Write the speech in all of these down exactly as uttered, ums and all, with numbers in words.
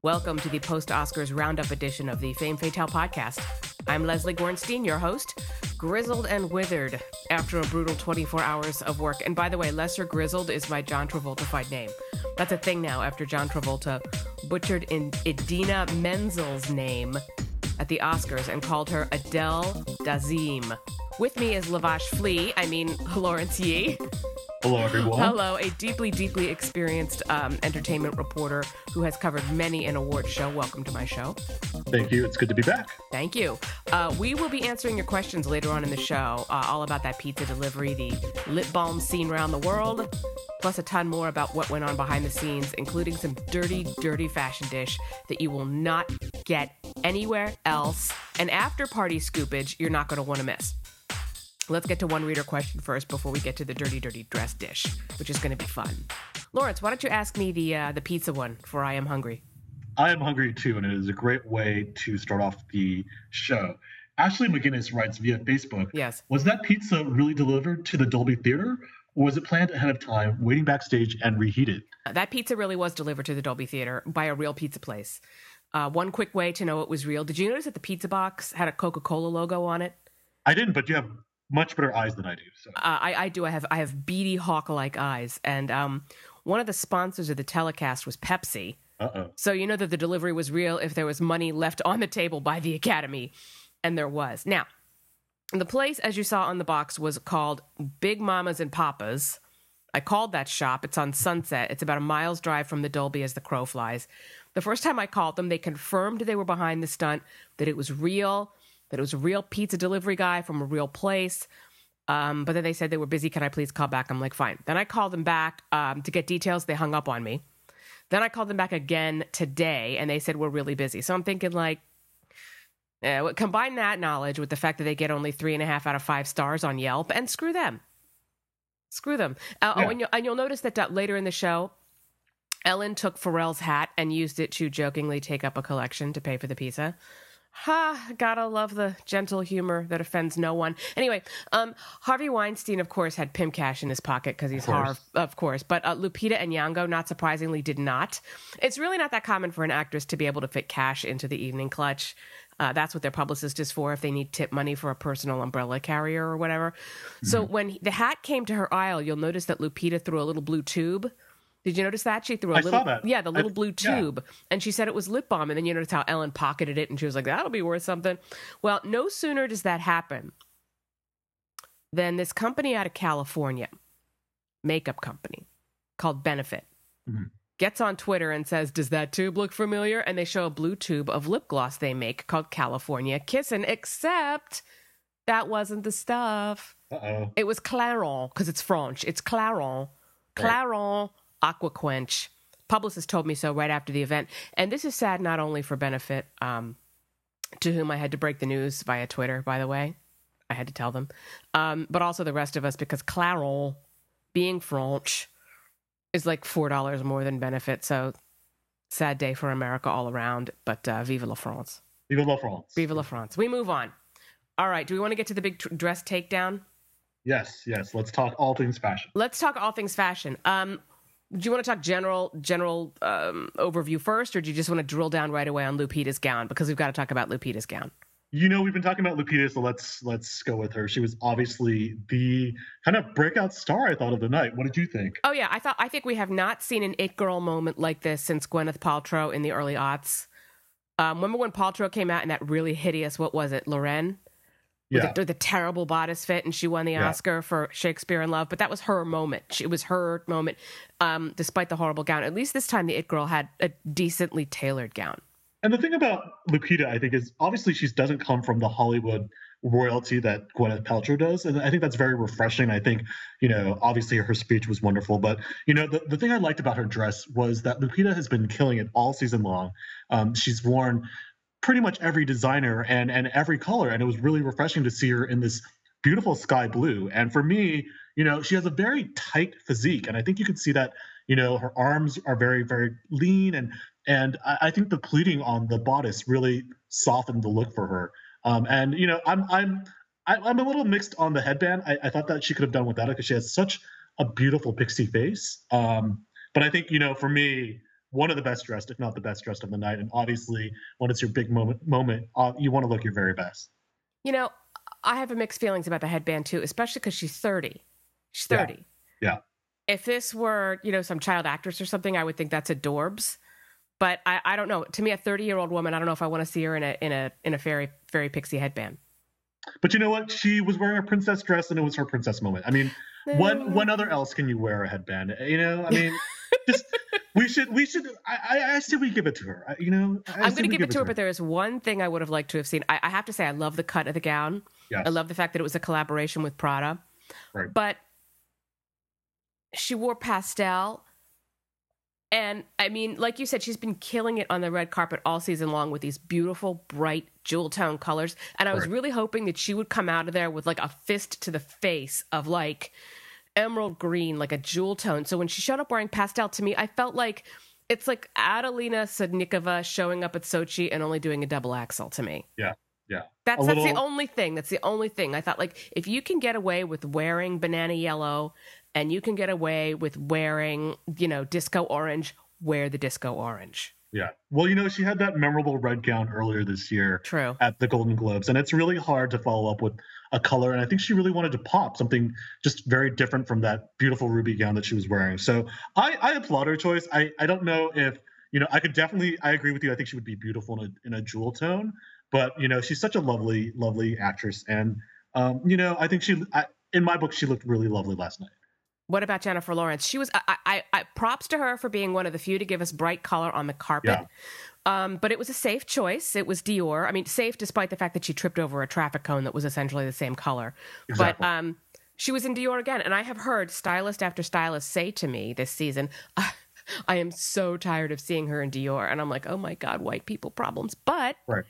Welcome to the post-Oscars roundup edition of the Fame Fatale podcast. I'm Leslie Gornstein, your host, grizzled and withered after a brutal twenty-four hours of work. And by the way, Lesser Grizzled is my John Travolta-fied name. That's a thing now after John Travolta butchered in Idina Menzel's name at the Oscars and called her Adele Dazeem. With me is Lavash Flea, I mean Lawrence Yee. Hello, everyone. Hello, a deeply, deeply experienced um, entertainment reporter who has covered many an award show. Welcome to my show. Thank you. It's good to be back. Thank you. Uh, we will be answering your questions later on in the show, uh, all about that pizza delivery, the lip balm scene around the world, plus a ton more about what went on behind the scenes, including some dirty, dirty fashion dish that you will not get anywhere else. An after-party scoopage you're not going to want to miss. Let's get to one reader question first before we get to the dirty, dirty dress dish, which is going to be fun. Lawrence, why don't you ask me the uh, the pizza one, for I am hungry. I am hungry, too, and it is a great way to start off the show. Ashley McGinnis writes via Facebook, Yes. Was that pizza really delivered to the Dolby Theater, or was it planned ahead of time, waiting backstage and reheated? Uh, that pizza really was delivered to the Dolby Theater by a real pizza place. Uh, one quick way to know it was real. Did you notice that the pizza box had a Coca-Cola logo on it? I didn't, but you have much better eyes than I do. So. Uh, I, I do. I have I have beady hawk-like eyes. And um, one of the sponsors of the telecast was Pepsi. Uh-oh. So you know that the delivery was real if there was money left on the table by the Academy. And there was. Now, the place, as you saw on the box, was called Big Mamas and Papas. I called that shop. It's on Sunset. It's about a mile's drive from the Dolby as the crow flies. The first time I called them, they confirmed they were behind the stunt, that it was real, that it was a real pizza delivery guy from a real place. Um, but then they said they were busy. Can I please call back? I'm like, fine. Then I called them back um, to get details. They hung up on me. Then I called them back again today, and they said we're really busy. So I'm thinking, like, eh, combine that knowledge with the fact that they get only three and a half out of five stars on Yelp, and screw them. Screw them. Uh, Yeah. oh, and you'll, and you'll notice that uh, later in the show, Ellen took Pharrell's hat and used it to jokingly take up a collection to pay for the pizza. Ha, gotta love the gentle humor that offends no one. Anyway, um, Harvey Weinstein, of course, had Pim Cash in his pocket because he's Harv, of course. But uh, Lupita Nyong'o, not surprisingly, did not. It's really not that common for an actress to be able to fit cash into the evening clutch. Uh, that's what their publicist is for if they need tip money for a personal umbrella carrier or whatever. Mm-hmm. So when he, the hat came to her aisle, you'll notice that Lupita threw a little blue tube. Did you notice that? She threw a I little, saw that. yeah, the little I, blue tube. Yeah. And she said it was lip balm. And then you notice how Ellen pocketed it and she was like, that'll be worth something. Well, no sooner does that happen than this company out of California, makeup company called Benefit, mm-hmm. gets on Twitter and says, does that tube look familiar? And they show a blue tube of lip gloss they make called California Kissin', except that wasn't the stuff. Uh-oh. It was Clairon, because it's French. It's Clairon. Clairon. Right. Aqua Quench. Publicist told me so right after the event. And this is sad not only for Benefit, um, to whom I had to break the news via Twitter, by the way. I had to tell them. Um, but also the rest of us, because Clairon, being French, is like four dollars more than Benefit. So sad day for America all around. But uh, vive la France. Vive la France. Vive la France. We move on. All right. Do we want to get to the big tr- dress takedown? Yes, yes. Let's talk all things fashion. Let's talk all things fashion. Um... Do you want to talk general general um, overview first, or do you just want to drill down right away on Lupita's gown? Because we've got to talk about Lupita's gown. You know, we've been talking about Lupita, so let's let's go with her. She was obviously the kind of breakout star, I thought, of the night. What did you think? Oh yeah, I thought I think we have not seen an it girl moment like this since Gwyneth Paltrow in the early aughts. Um, remember when Paltrow came out in that really hideous, what was it, Lorraine? With, yeah. the, with the terrible bodice fit, and she won the yeah. Oscar for Shakespeare in Love. But that was her moment. She, it was her moment, um, despite the horrible gown. At least this time, the It Girl had a decently tailored gown. And the thing about Lupita, I think, is obviously she doesn't come from the Hollywood royalty that Gwyneth Paltrow does. And I think that's very refreshing. I think, you know, obviously her speech was wonderful. But, you know, the, the thing I liked about her dress was that Lupita has been killing it all season long. Um, she's worn pretty much every designer and and every color, and it was really refreshing to see her in this beautiful sky blue. And for me, you know, she has a very tight physique, and I think you can see that, you know, her arms are very, very lean, and and I, I think the pleating on the bodice really softened the look for her. Um, and you know, I'm I'm I, I'm a little mixed on the headband. I, I thought that she could have done without it because she has such a beautiful pixie face. Um, but I think, you know, for me, one of the best dressed, if not the best dressed of the night. And obviously, when it's your big moment, moment, uh, you want to look your very best. You know, I have mixed feelings about the headband too, especially because she's thirty. She's Yeah. thirty. Yeah. If this were, you know, some child actress or something, I would think that's adorbs. But I, I don't know. To me, a thirty-year-old woman, I don't know if I want to see her in a in a in a fairy fairy pixie headband. But you know what? She was wearing a princess dress, and it was her princess moment. I mean, when when other else can you wear a headband? You know, I mean, just we should we should. I I, I say we give it to her. I, you know, I I'm say going to we give it to her, her. but there is one thing I would have liked to have seen. I, I have to say, I love the cut of the gown. Yes. I love the fact that it was a collaboration with Prada. Right. But she wore pastel. And I mean, like you said, she's been killing it on the red carpet all season long with these beautiful, bright, jewel tone colors. And I was Right. really hoping that she would come out of there with like a fist to the face of like emerald green, like a jewel tone. So when she showed up wearing pastel, to me, I felt like it's like Adelina Sodnikova showing up at Sochi and only doing a double axel to me. Yeah. Yeah. That's A that's little- the only thing. That's the only thing. I thought, like, if you can get away with wearing banana yellow and you can get away with wearing, you know, disco orange, wear the disco orange. Yeah. Well, you know, she had that memorable red gown earlier this year True. at the Golden Globes, and it's really hard to follow up with a color. And I think she really wanted to pop something just very different from that beautiful ruby gown that she was wearing. So I, I applaud her choice. I, I don't know if, you know, I could definitely, I agree with you. I think she would be beautiful in a, in a jewel tone, but, you know, she's such a lovely, lovely actress. And, um, you know, I think she, I, in my book, she looked really lovely last night. What about Jennifer Lawrence? She was, I, I, I props to her for being one of the few to give us bright color on the carpet. Yeah. Um, but it was a safe choice. It was Dior. I mean, safe despite the fact that she tripped over a traffic cone that was essentially the same color. Exactly. But um, she was in Dior again. And I have heard stylist after stylist say to me this season, I am so tired of seeing her in Dior. And I'm like, oh my God, white people problems. But Right.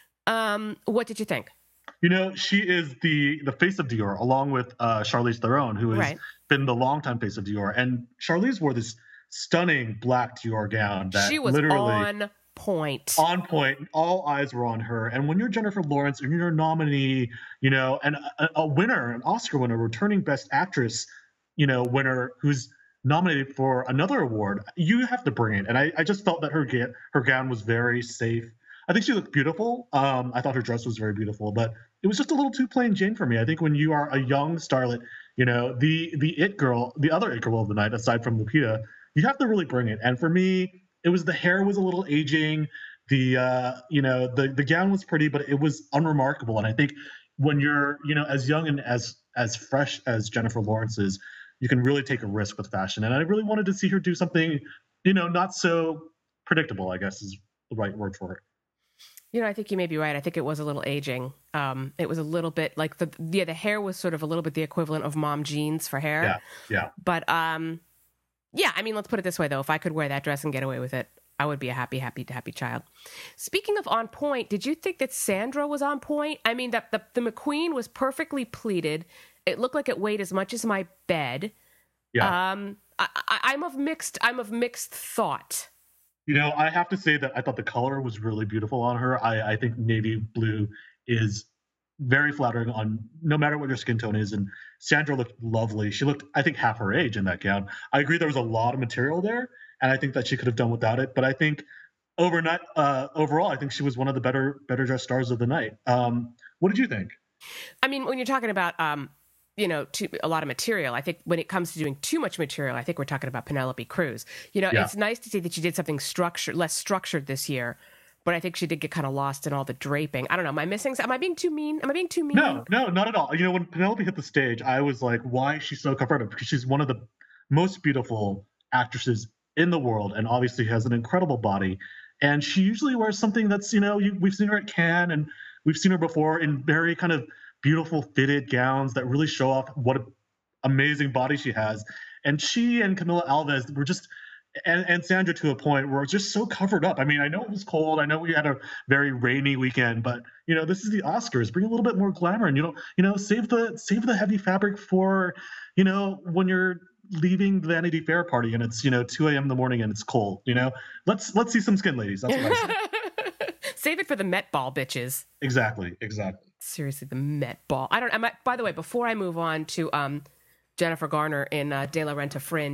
um, what did you think? You know, she is the the face of Dior, along with uh, Charlize Theron, who has Right. been the longtime face of Dior. And Charlize wore this stunning black Dior gown that She was literally on point. on point. All eyes were on her. And when you're Jennifer Lawrence and you're a nominee, you know, and a, a winner, an Oscar winner, returning Best Actress, you know, winner who's nominated for another award, you have to bring it. And I, I just felt that her ga- her gown was very safe. I think she looked beautiful. Um, I thought her dress was very beautiful, but it was just a little too plain Jane for me. I think when you are a young starlet, you know, the the it girl, the other it girl of the night, aside from Lupita, you have to really bring it. And for me, it was the hair was a little aging. The uh, you know, the the gown was pretty, but it was unremarkable. And I think when you're, you know, as young and as as fresh as Jennifer Lawrence is, you can really take a risk with fashion. And I really wanted to see her do something, you know, not so predictable, I guess is the right word for it. You know, I think you may be right. I think it was a little aging. Um, it was a little bit like the yeah, the hair was sort of a little bit the equivalent of mom jeans for hair. Yeah, yeah. But um, yeah, I mean, let's put it this way though: if I could wear that dress and get away with it, I would be a happy, happy, happy child. Speaking of on point, did you think that Sandra was on point? I mean, that the the McQueen was perfectly pleated. It looked like it weighed as much as my bed. Yeah. Um, I, I, I'm of mixed. I'm of mixed thought. You know, I have to say that I thought the color was really beautiful on her. I, I think navy blue is very flattering on no matter what your skin tone is. And Sandra looked lovely. She looked, I think, half her age in that gown. I agree there was a lot of material there, and I think that she could have done without it. But I think overnight, uh, overall, I think she was one of the better better dressed stars of the night. Um, what did you think? I mean, when you're talking about, um, you know, too, a lot of material, I think when it comes to doing too much material, I think we're talking about Penelope Cruz. You know, Yeah. it's nice to see that she did something structured, less structured this year, but I think she did get kind of lost in all the draping. I don't know. Am I missing? Am I being too mean? Am I being too mean? No, no, not at all. You know, when Penelope hit the stage, I was like, why is she so covered up? Because she's one of the most beautiful actresses in the world, and obviously has an incredible body. And she usually wears something that's, you know, you, we've seen her at Cannes, and we've seen her before in very kind of beautiful fitted gowns that really show off what an amazing body she has. And she and Camila Alves were just, and, and Sandra to a point, were just so covered up. I mean, I know it was cold. I know we had a very rainy weekend, but you know, this is the Oscars. Bring a little bit more glamour, and you know, you know, save the save the heavy fabric for, you know, when you're leaving the Vanity Fair party and it's, you know, two a.m. in the morning and it's cold. You know, let's let's see some skin, ladies. That's what I say. Save it for the Met Ball, bitches. Exactly, exactly. Seriously, the Met Ball. I don't. I might, by the way, before I move on to um, Jennifer Garner in uh, De La Renta Fringe,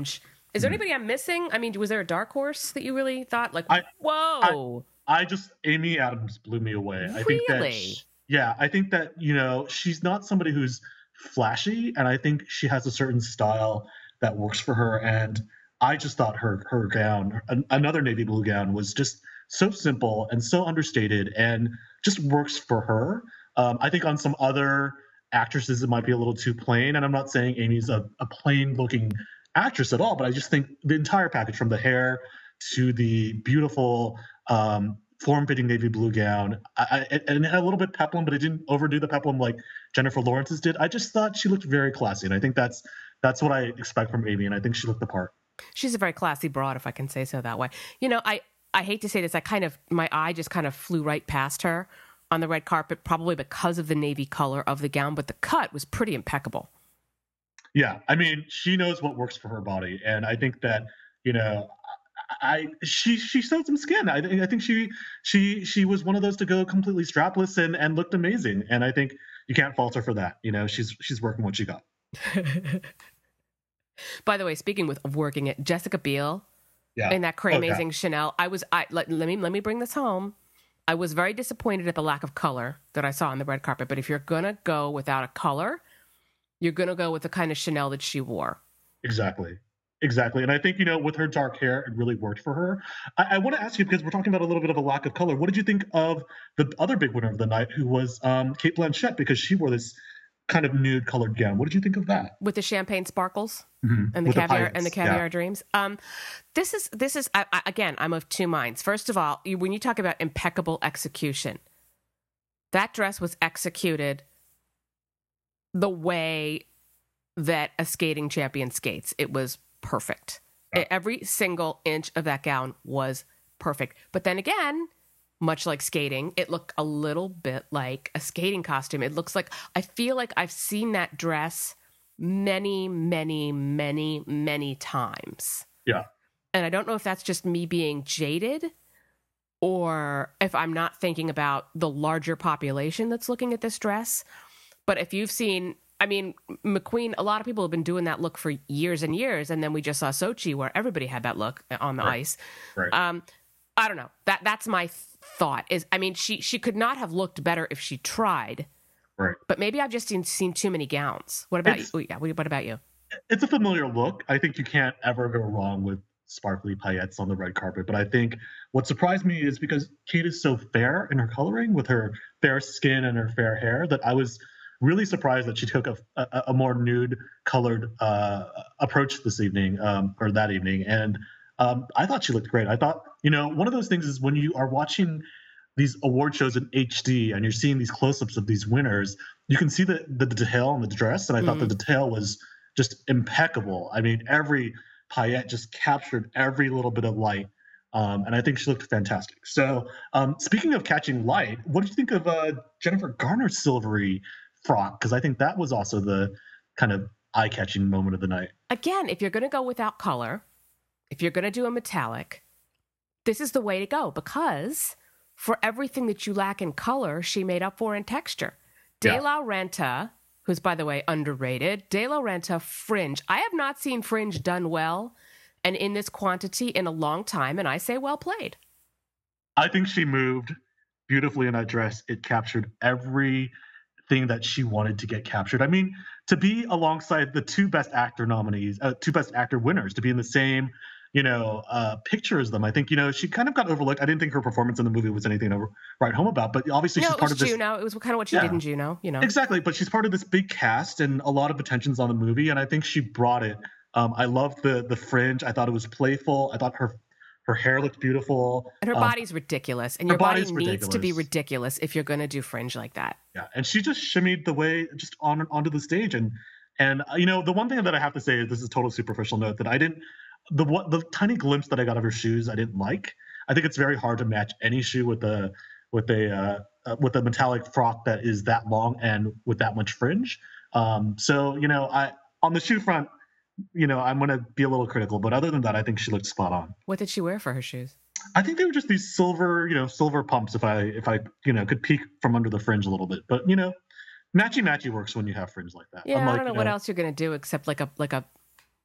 Is there anybody I'm missing? I mean, was there a dark horse that you really thought like, I, whoa? I, I just Amy Adams blew me away. Really? I think that she, yeah, I think that, you know, she's not somebody who's flashy, and I think she has a certain style that works for her. And I just thought her her gown, an, another navy blue gown, was just so simple and so understated, and just works for her. Um, I think on some other actresses it might be a little too plain, and I'm not saying Amy's a, a plain looking actress at all, but I just think the entire package, from the hair to the beautiful um, form-fitting navy blue gown, I, I, and it had a little bit peplum, but it didn't overdo the peplum like Jennifer Lawrence's did. I just thought she looked very classy, and I think that's that's what I expect from Amy, and I think she looked the part. She's a very classy broad, if I can say so that way. You know, I, I hate to say this, I kind of, my eye just kind of flew right past her on the red carpet, probably because of the navy color of the gown, but the cut was pretty impeccable. Yeah, I mean, she knows what works for her body, and I think that, you know, I she she showed some skin. I think I think she she she was one of those to go completely strapless and and looked amazing, and I think you can't fault her for that. You know, she's she's working what she got. By the way, speaking with of working it, Jessica Biel yeah. in that cray oh, amazing yeah. Chanel. I was I let, let me let me bring this home. I was very disappointed at the lack of color that I saw on the red carpet. But if you're gonna go without a color, you're gonna go with the kind of Chanel that she wore. Exactly. Exactly. And I think, you know, with her dark hair, it really worked for her. I, I want to ask you, because we're talking about a little bit of a lack of color, what did you think of the other big winner of the night, who was um, Cate Blanchett, because she wore this kind of nude colored gown? What did you think of that? With the champagne sparkles mm-hmm. and the With caviar the and the caviar yeah. dreams. Um, this is, this is I, I, again, I'm of two minds. First of all, you, when you talk about impeccable execution, that dress was executed the way that a skating champion skates. It was perfect. Every single inch of that gown was perfect. But then again, much like skating, it looked a little bit like a skating costume. It looks like, I feel like I've seen that dress many, many, many, many times. Yeah. And I don't know if that's just me being jaded, or if I'm not thinking about the larger population that's looking at this dress. But if you've seen, I mean, McQueen, a lot of people have been doing that look for years and years. And then we just saw Sochi, where everybody had that look on the right. ice. Right. Um, I don't know. That That's my thought. Is I mean, she she could not have looked better if she tried. Right. But maybe I've just seen, seen too many gowns. What about it's, you? Yeah, what about you? It's a familiar look. I think you can't ever go wrong with sparkly paillettes on the red carpet. But I think what surprised me is because Cate is so fair in her coloring, with her fair skin and her fair hair, that I was really surprised that she took a, a, a more nude colored uh, approach this evening um, or that evening. And um, I thought she looked great. I thought, you know, one of those things is when you are watching these award shows in H D and you're seeing these close-ups of these winners, you can see the, the detail on the dress. And I mm-hmm. thought the detail was just impeccable. I mean, every paillette just captured every little bit of light. Um, and I think she looked fantastic. So um, speaking of catching light, what did you think of uh, Jennifer Garner's silvery frock? Because I think that was also the kind of eye-catching moment of the night. Again, if you're going to go without color, if you're going to do a metallic, this is the way to go, because for everything that you lack in color, she made up for in texture. De yeah. La Renta, who's, by the way, underrated, De La Renta fringe. I have not seen fringe done well and in this quantity in a long time, and I say well played. I think she moved beautifully in that dress. It captured every thing that she wanted to get captured. I mean, to be alongside the two best actor nominees, uh, two best actor winners, to be in the same, you know, uh, picture as them. I think, you know, she kind of got overlooked. I didn't think her performance in the movie was anything to write home about, but obviously no, she's part of this. Juno. It was kind of what she yeah, did in Juno, you know. Exactly, but she's part of this big cast and a lot of attention's on the movie, and I think she brought it. Um, I loved the the fringe. I thought it was playful. I thought her her hair looked beautiful. And her um, body's ridiculous. And your body needs ridiculous. to be ridiculous if you're going to do fringe like that. Yeah, and she just shimmied the way just on onto the stage. And and uh, you know, the one thing that I have to say is, this is a total superficial note, that I didn't the what the tiny glimpse that I got of her shoes I didn't like. I think it's very hard to match any shoe with a with a uh, uh, with a metallic frock that is that long and with that much fringe. Um, so you know, I on the shoe front, you know, I'm going to be a little critical, but other than that, I think she looked spot on. What did she wear for her shoes? I think they were just these silver, you know, silver pumps. If I, if I, you know, could peek from under the fringe a little bit, but you know, matchy matchy works when you have fringe like that. Yeah, Unlike, I don't know, you know what else you're going to do except like a like a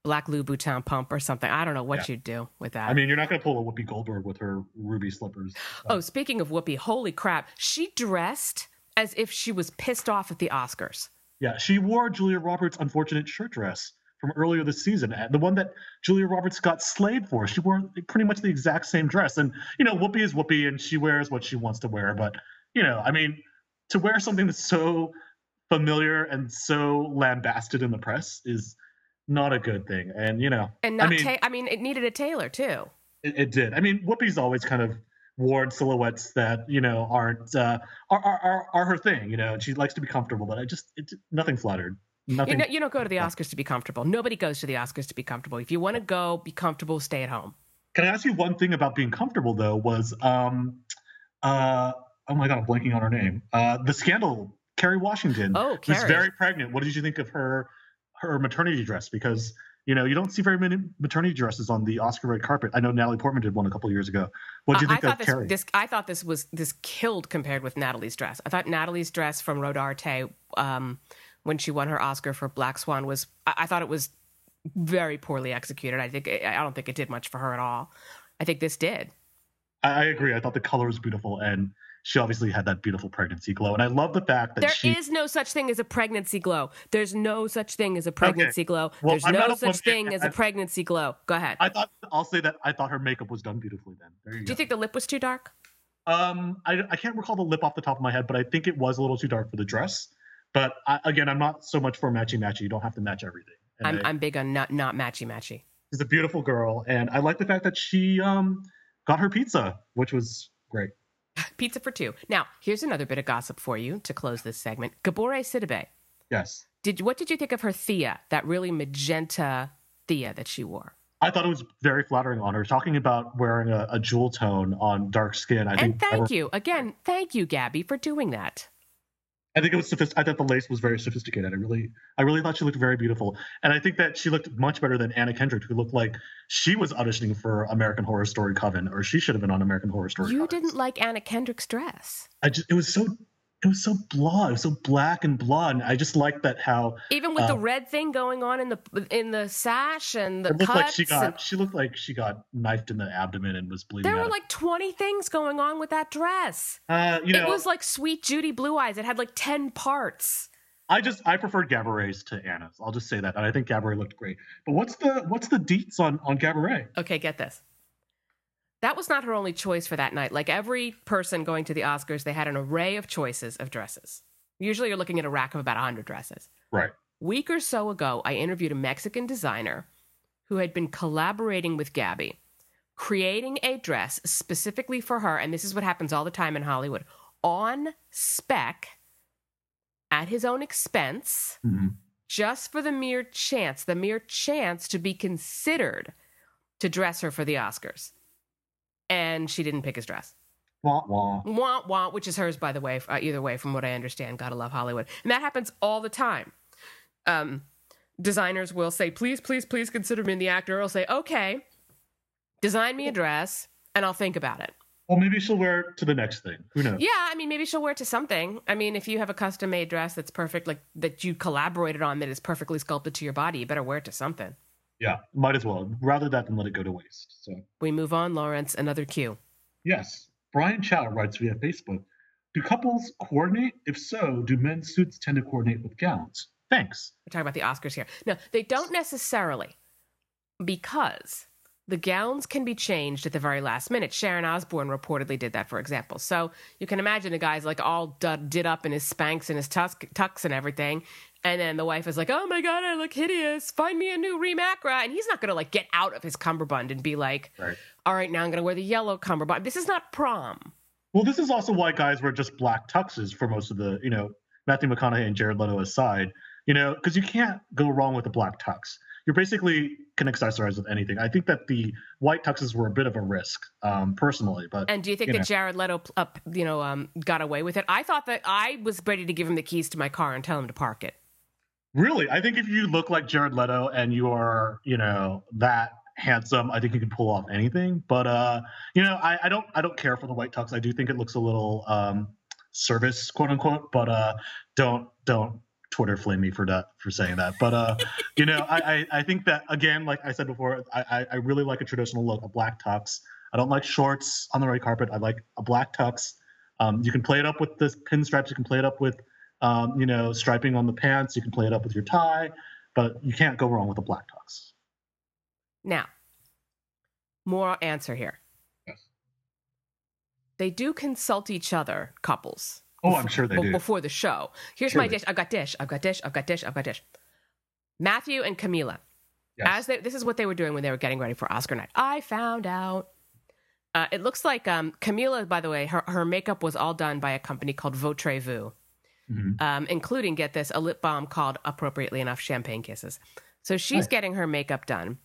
black Louboutin pump or something. I don't know what Yeah. you'd do with that. I mean, you're not going to pull a Whoopi Goldberg with her ruby slippers. Oh, speaking of Whoopi, holy crap. She dressed as if she was pissed off at the Oscars. Yeah, she wore Julia Roberts' unfortunate shirt dress from earlier this season, the one that Julia Roberts got slayed for. She wore pretty much the exact same dress. And, you know, Whoopi is Whoopi, and she wears what she wants to wear. But, you know, I mean, to wear something that's so familiar and so lambasted in the press is not a good thing. And, you know, And not I mean, ta- I mean, it needed a tailor, too. it, it did. I mean, Whoopi's always kind of worn silhouettes that, you know, aren't uh, are, are, are, are her thing, you know, and she likes to be comfortable. But I just, it, nothing flattered. Nothing. You, know, you don't go to the Oscars to be comfortable. Nobody goes to the Oscars to be comfortable. If you want to go, be comfortable, stay at home. Can I ask you one thing about being comfortable, though, was, um, uh, oh my God, I'm blanking on her name. Uh, the Scandal, Kerry Washington, Oh, was Kerry. very pregnant. What did you think of her her maternity dress? Because, you know, you don't see very many maternity dresses on the Oscar red carpet. I know Natalie Portman did one a couple years ago. What did you I think thought of this, Kerry? this I thought this was this killed compared with Natalie's dress. I thought Natalie's dress from Rodarte, um, when she won her Oscar for Black Swan, was I, I thought it was very poorly executed. I think I don't think it did much for her at all. I think this did. I, I agree. I thought the color was beautiful, and she obviously had that beautiful pregnancy glow. And I love the fact that There she is no such thing as a pregnancy glow. There's no such thing as a pregnancy glow. Well, There's I'm no not a such woman, thing as a and- pregnancy glow. Go ahead. I thought I'll say that I thought her makeup was done beautifully. Then there you Do go. you think the lip was too dark? Um, I, I can't recall the lip off the top of my head, but I think it was a little too dark for the dress. But I, again, I'm not so much for matchy matchy. You don't have to match everything. And I'm I- I'm big on not not matchy matchy. she's a beautiful girl, and I like the fact that she um got her pizza, which was great. Pizza for two. Now, here's another bit of gossip for you to close this segment. Gabore Sidibe. Yes, Did what did you think of her Thea, that really magenta Thea that she wore? I thought it was very flattering on her. Talking about wearing a, a jewel tone on dark skin, I And think. thank ever- you again. Thank you, Gabby, for doing that. I think it was sophist- I thought the lace was very sophisticated. I really, I really thought she looked very beautiful, and I think that she looked much better than Anna Kendrick, who looked like she was auditioning for American Horror Story Coven, or she should have been on American Horror Story. You Coven. didn't like Anna Kendrick's dress, I just, it was so, it was so blonde, it was so black and blonde. I just liked that how even with the Uh, red thing going on in the in the sash and the it looked cuts. like she got, and- she looked like she got knifed in the abdomen and was bleeding. there out were of- like twenty things going on with that dress. uh, you know, It was like Sweet Judy Blue Eyes. It had like ten parts. I just, I preferred Gabourey's to Anna's. I'll just say that, and I think Gabourey looked great. But what's the, what's the deets on on Gabourey? Okay, get this. That was not her only choice for that night. Like every person going to the Oscars, they had an array of choices of dresses. Usually you're looking at a rack of about one hundred dresses. Right. Week or so ago, I interviewed a Mexican designer who had been collaborating with Gabby, creating a dress specifically for her, and this is what happens all the time in Hollywood, on spec, at his own expense, Mm-hmm. just for the mere chance, the mere chance to be considered to dress her for the Oscars. And she didn't pick his dress. Wah, wah. Wah, wah, which is hers, by the way, uh, either way, from what I understand. Gotta love Hollywood. And that happens all the time. Um, designers will say, please, please, please consider me the actor. I'll say, okay, design me a dress and I'll think about it. Well, maybe she'll wear it to the next thing. Who knows? Yeah, I mean, maybe she'll wear it to something. I mean, if you have a custom made dress that's perfect, like that you collaborated on, that is perfectly sculpted to your body, you better wear it to something. Yeah, might as well. Rather that than let it go to waste. So, We move on, Lawrence. Another cue. yes. Brian Chow writes via Facebook, do couples coordinate? If so, do men's suits tend to coordinate with gowns? Thanks. We're talking about the Oscars here. No, they don't necessarily, because the gowns can be changed at the very last minute. Sharon Osbourne reportedly did that, for example. So you can imagine the guy's like all dud, did up in his Spanx and his tusk, tux and everything. And then the wife is like, oh my God, I look hideous. Find me a new Reem Acra. And he's not going to like get out of his cummerbund and be like, Right. all right, now I'm going to wear the yellow cummerbund. This is not prom. Well, this is also why guys wear just black tuxes for most of the, you know, Matthew McConaughey and Jared Leto aside, you know, because you can't go wrong with a black tux. You basically can accessorize with anything. I think that the white tuxes were a bit of a risk, um, personally. But And do you think you that know. Jared Leto, uh, you know, um, got away with it? I thought that I was ready to give him the keys to my car and tell him to park it. Really, I think if you look like Jared Leto and you are, you know, that handsome, I think you can pull off anything. But uh, you know, I, I don't, I don't care for the white tux. I do think it looks a little um, service, quote unquote. But uh, don't, don't Twitter flame me for that for saying that. But uh, you know, I, I I think that again, like I said before, I I really like a traditional look, a black tux. I don't like shorts on the red carpet. I like a black tux. Um, you can play it up with the pinstripes. You can play it up with um, you know, striping on the pants. You can play it up with your tie, but you can't go wrong with a black tux. Now, more answer here. Yes. They do consult each other, couples. Oh, I'm sure they b- do. Before the show. Here's Sure my they dish. I've got dish. I've got dish. I've got dish. I've got dish. Matthew and Camila. Yes. As they, this is what they were doing when they were getting ready for Oscar night. I found out. Uh, it looks like um, Camila, by the way, her, her makeup was all done by a company called Votre Vous, Mm-hmm. um, including, get this, a lip balm called, appropriately enough, Champagne Kisses. So she's Nice. getting her makeup done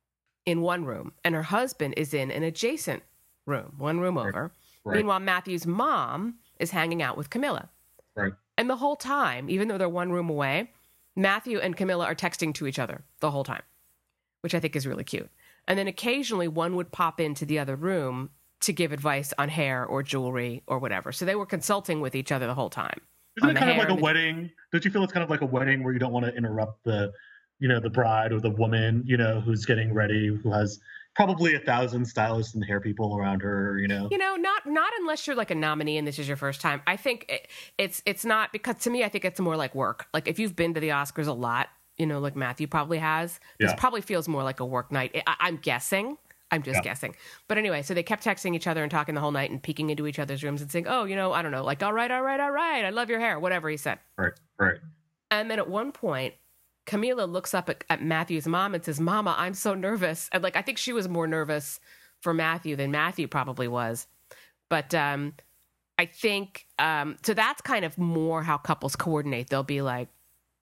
in one room, and her husband is in an adjacent room, one room Right. over. Right. Meanwhile, Matthew's mom is hanging out with Camila. Right. And the whole time, even though they're one room away, Matthew and Camila are texting to each other the whole time, which I think is really cute. And then occasionally one would pop into the other room to give advice on hair or jewelry or whatever. So they were consulting with each other the whole time. Isn't on it the kind of hair like a and the- wedding? Don't you feel it's kind of like a wedding where you don't want to interrupt the, you know, the bride or the woman, you know, who's getting ready, who has probably a thousand stylists and hair people around her, you know? You know, not not unless you're like a nominee and this is your first time. I think it, it's it's not, because to me, I think it's more like work. Like if you've been to the Oscars a lot, you know, like Matthew probably has, this Yeah. probably feels more like a work night. I, I'm guessing. I'm just Yeah. guessing. But anyway, so they kept texting each other and talking the whole night and peeking into each other's rooms and saying, oh, you know, I don't know, like, all right, all right, all right, I love your hair, whatever he said. Right, right. And then at one point, Camila looks up at, at Matthew's mom and says, Mama, I'm so nervous. And like, I think she was more nervous for Matthew than Matthew probably was. But um, I think, um, so that's kind of more how couples coordinate. They'll be like,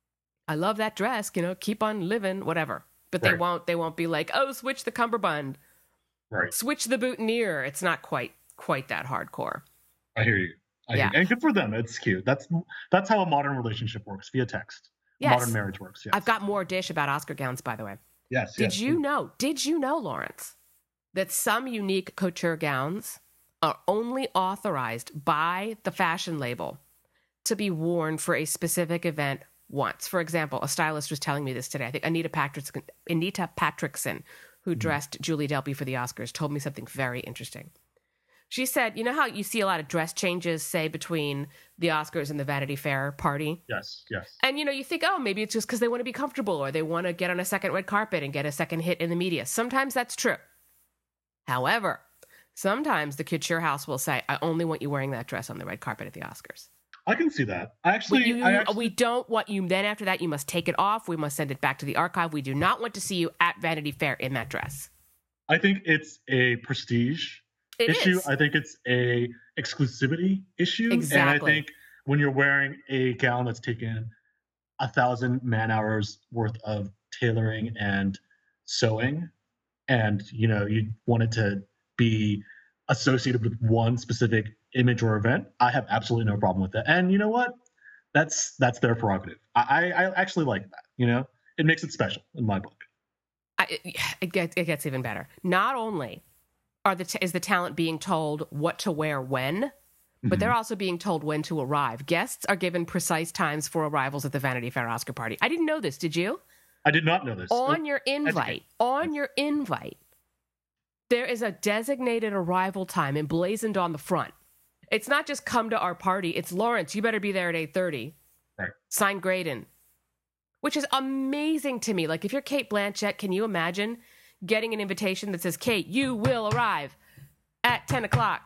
I love that dress, you know, keep on living, whatever. But they Right. won't, they won't be like, oh, switch the cummerbund, Right. switch the boutonniere. It's not quite, quite that hardcore. I hear you. I Yeah. hear you. And good for them. It's cute. That's that's how a modern relationship works, via text. Yes. Modern marriage works. Yes. I've got more dish about Oscar gowns, by the way. Yes. Did yes. you know, did you know, Lawrence, that some unique couture gowns are only authorized by the fashion label to be worn for a specific event once? For example, a stylist was telling me this today. I think Anita Patrickson, Anita Patrickson, who Mhm. dressed Julie Delpy for the Oscars, told me something very interesting. She said, you know how you see a lot of dress changes, say, between the Oscars and the Vanity Fair party? Yes. Yes. And, you know, you think, oh, maybe it's just because they want to be comfortable or they want to get on a second red carpet and get a second hit in the media. Sometimes that's true. However, sometimes the couture house will say, I only want you wearing that dress on the red carpet at the Oscars. I can see that. I We, actually, you, I actually we don't want you, then after that, you must take it off. We must send it back to the archive. We do not want to see you at Vanity Fair in that dress. I think it's a prestige It issue. is. I think it's a exclusivity issue. And I Exactly. think when you're wearing a gown that's taken a thousand man hours worth of tailoring and sewing, and you know, you want it to be associated with one specific image or event, I have absolutely no problem with that. And you know what? That's that's their prerogative. I, I, I actually like that. You know, it makes it special in my book. I, it, it, gets, it gets even better. Not only are the t- is the talent being told what to wear when, but Mhm. they're also being told when to arrive. Guests are given precise times for arrivals at the Vanity Fair Oscar party. I didn't know this. Did you? I did not know this. On your invite, on your invite, there is a designated arrival time emblazoned on the front. It's not just come to our party. It's Lawrence, you better be there at eight thirty. Right. Signed Graydon. Which is amazing to me. Like, if you're Kate Blanchett, can you imagine getting an invitation that says, Kate, you will arrive at ten o'clock?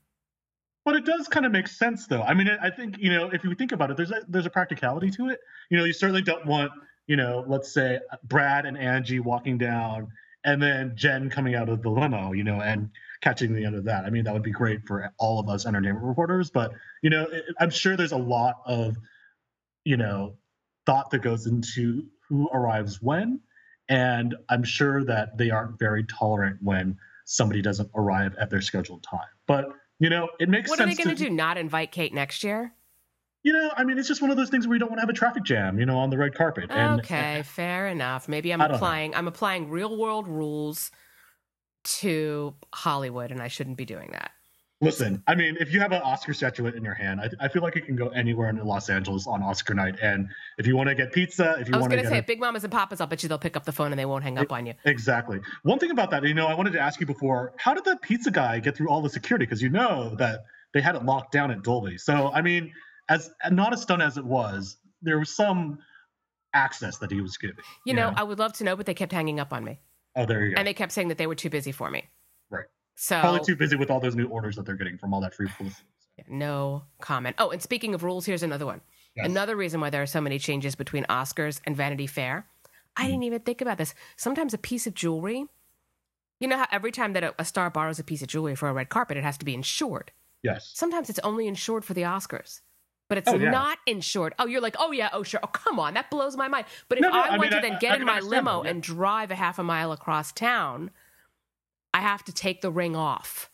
But it does kind of make sense, though. I mean, I think, you know, if you think about it, there's a, there's a practicality to it. You know, you certainly don't want, you know, let's say Brad and Angie walking down and then Jen coming out of the limo, you know, and catching the end of that. I mean, that would be great for all of us entertainment reporters. But, you know, it, I'm sure there's a lot of, you know, thought that goes into who arrives when. And I'm sure that they aren't very tolerant when somebody doesn't arrive at their scheduled time. But, you know, it makes What are sense. they going to to do? Not invite Kate next year? You know, I mean, it's just one of those things where you don't want to have a traffic jam, you know, on the red carpet. And, Okay, fair enough. Maybe I'm I don't know. applying I'm applying real world rules to Hollywood, and I shouldn't be doing that. Listen, I mean, if you have an Oscar statuette in your hand, I, I feel like it can go anywhere in Los Angeles on Oscar night. And if you want to get pizza, if you I was want to going to get say, a, Big Mamas and Papas, I'll bet you they'll pick up the phone and they won't hang up on you. exactly. One thing about that, you know, I wanted to ask you before, how did the pizza guy get through all the security? Because you know that they had it locked down at Dolby. So, I mean, as not as stunned as it was, there was some access that he was giving. You, you know, know, I would love to know, but they kept hanging up on me. Oh, there you go. And they kept saying that they were too busy for me. Right. So probably too busy with all those new orders that they're getting from all that free publicity. Yeah, no comment. Oh, and speaking of rules, here's another one. Yes. Another reason why there are so many changes between Oscars and Vanity Fair. I mm. didn't even think about this. Sometimes a piece of jewelry, you know how every time that a, a star borrows a piece of jewelry for a red carpet, it has to be insured. Yes. Sometimes it's only insured for the Oscars, but it's oh, yeah. not insured. Oh, you're like, oh yeah, oh sure. Oh, come on. That blows my mind. But if no, no, I, I want mean, to I, then get I, in my limo that, yeah. and drive a half a mile across town, I have to take the ring off.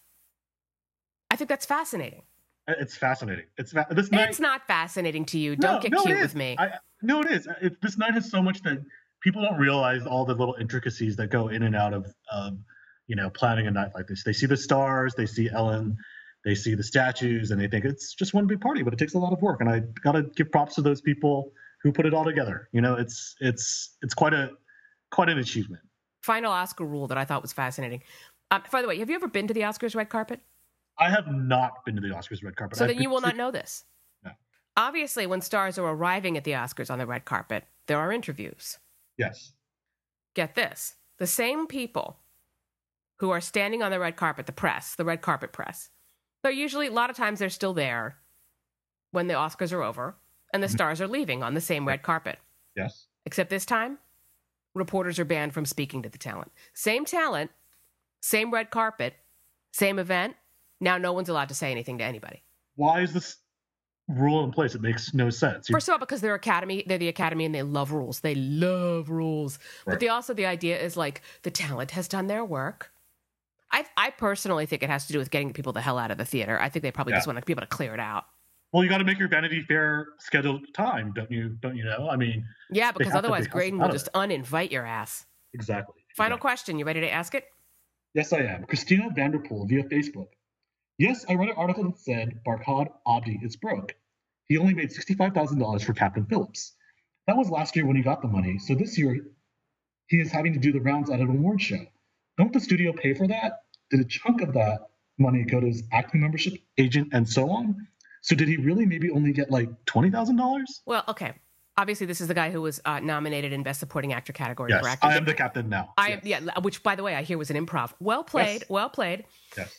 I think that's fascinating. It's fascinating. It's fa- this night. It's not fascinating to you. Don't no, get no, cute with me. I, no, it is. It, this night has so much that people don't realize all the little intricacies that go in and out of, um, you know, planning a night like this. They see the stars, they see Ellen, they see the statues, and they think it's just one big party. But it takes a lot of work, and I gotta give props to those people who put it all together. You know, it's it's it's quite a quite an achievement. Final Oscar rule that I thought was fascinating. Um, by the way, have you ever been to the Oscars red carpet? I have not been to the Oscars red carpet. So I've then you will to... not know this. No. Obviously, when stars are arriving at the Oscars on the red carpet, there are interviews. Yes. Get this. The same people who are standing on the red carpet, the press, the red carpet press, they're usually, a lot of times they're still there when the Oscars are over and the mm-hmm. stars are leaving on the same red carpet. Yes. Except this time, reporters are banned from speaking to the talent. Same talent, same red carpet, same event. Now no one's allowed to say anything to anybody. Why is this rule in place? It makes no sense. First of all, because they're academy, they're the academy and they love rules. They love rules. Right. But they also, the idea is like the talent has done their work. I I personally think it has to do with getting people the hell out of the theater. I think they probably yeah. just want people to clear it out. Well, you got to make your Vanity Fair scheduled time, don't you? Don't you know? I mean, yeah, because otherwise Graydon will just uninvite your ass. Exactly. Final exactly. question. You ready to ask it? Yes, I am. Christina Vanderpool via Facebook. Yes, I read an article that said Barkhad Abdi is broke. He only made sixty-five thousand dollars for Captain Phillips. That was last year when he got the money, so this year he is having to do the rounds at an award show. Don't the studio pay for that? Did a chunk of that money go to his acting membership, agent, and so on? So did he really maybe only get like twenty thousand dollars? Well, okay. Obviously, this is the guy who was uh, nominated in Best Supporting Actor category yes, for acting. I am the captain now. I yes. Yeah, which, by the way, I hear was an improv. Well played, yes. well played. Yes.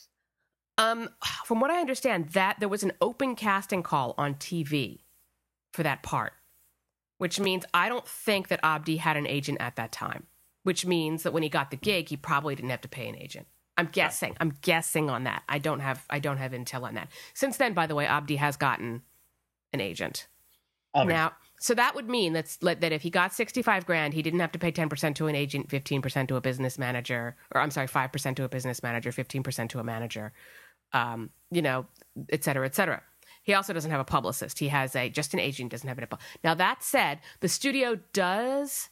Um, from what I understand, that there was an open casting call on T V for that part, which means I don't think that Abdi had an agent at that time, which means that when he got the gig, he probably didn't have to pay an agent. I'm guessing. Yeah. I'm guessing on that. I don't have I don't have intel on that. Since then, by the way, Abdi has gotten an agent. Obviously. Now, so that would mean that's, that if he got sixty-five grand, he didn't have to pay ten percent to an agent, fifteen percent to a business manager, or I'm sorry, five percent to a business manager, fifteen percent to a manager. Um, you know, et cetera, et cetera. He also doesn't have a publicist. He has a just an agent, doesn't have a. Now, that said, the studio does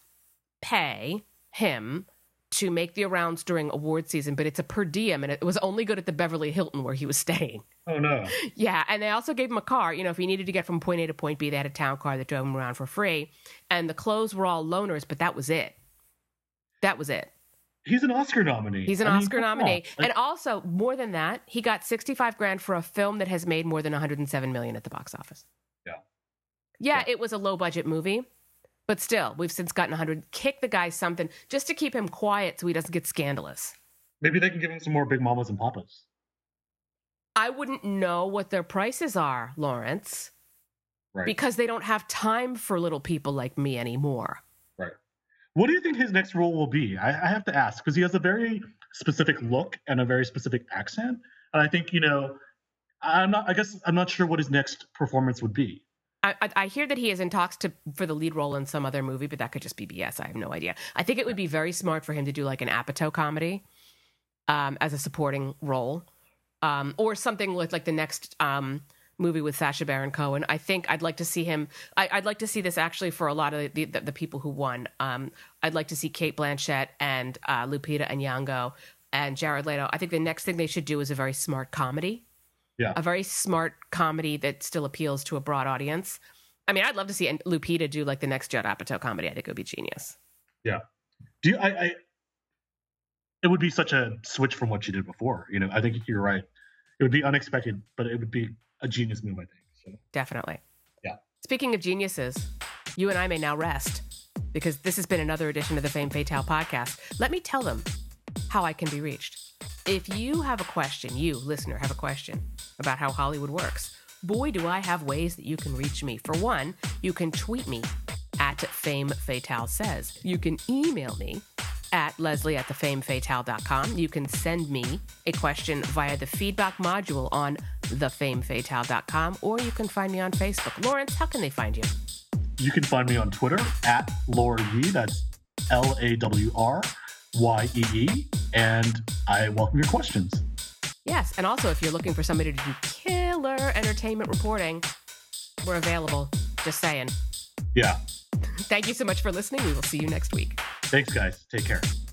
pay him to make the rounds during award season, but it's a per diem, and it was only good at the Beverly Hilton where he was staying. Oh, no. Yeah, and they also gave him a car. You know, if he needed to get from point A to point B, they had a town car that drove him around for free, and the clothes were all loaners, but that was it. That was it. He's an Oscar nominee. He's an I Oscar mean, nominee. like, and also, more than that, he got sixty-five grand for a film that has made more than one hundred seven million at the box office. Yeah. Yeah, yeah. It was a low-budget movie, but still, we've since gotten one hundred. Kick the guy something just to keep him quiet so he doesn't get scandalous. Maybe they can give him some more Big Mamas and Papas. I wouldn't know what their prices are, Lawrence. Right. Because they don't have time for little people like me anymore. Right. What do you think his next role will be? I, I have to ask, because he has a very specific look and a very specific accent. And I think, you know, I'm not, I guess I'm not sure what his next performance would be. I, I, I hear that he is in talks to for the lead role in some other movie, but that could just be B S. I have no idea. I think it would be very smart for him to do like an Apatow comedy um, as a supporting role, um, or something with like the next um, movie with Sacha Baron Cohen. I think I'd like to see him. I, I'd like to see this actually for a lot of the, the, the people who won. Um, I'd like to see Cate Blanchett and uh, Lupita Nyong'o and Jared Leto. I think the next thing they should do is a very smart comedy. Yeah. A very smart comedy that still appeals to a broad audience. I mean, I'd love to see Lupita do like the next Judd Apatow comedy. I think it would be genius. Yeah. Do you, I, I, it would be such a switch from what she did before. You know, I think you're right. It would be unexpected, but it would be a genius move, I think. So. Definitely. Yeah. Speaking of geniuses, you and I may now rest because this has been another edition of the Fame Fatale podcast. Let me tell them how I can be reached. If you have a question, you, listener, have a question about how Hollywood works, boy, do I have ways that you can reach me. For one, you can tweet me at Fame Fatale Says. You can email me at Leslie at the fame fatale dot com. You can send me a question via the feedback module on the fame fatale dot com, or you can find me on Facebook. Lawrence, how can they find you? You can find me on Twitter at Lawr Yee. That's L A W R Y E E. And I welcome your questions. Yes, and also if you're looking for somebody to do killer entertainment reporting, we're available. Just saying. Yeah. Thank you so much for listening. We will see you next week. Thanks, guys. Take care.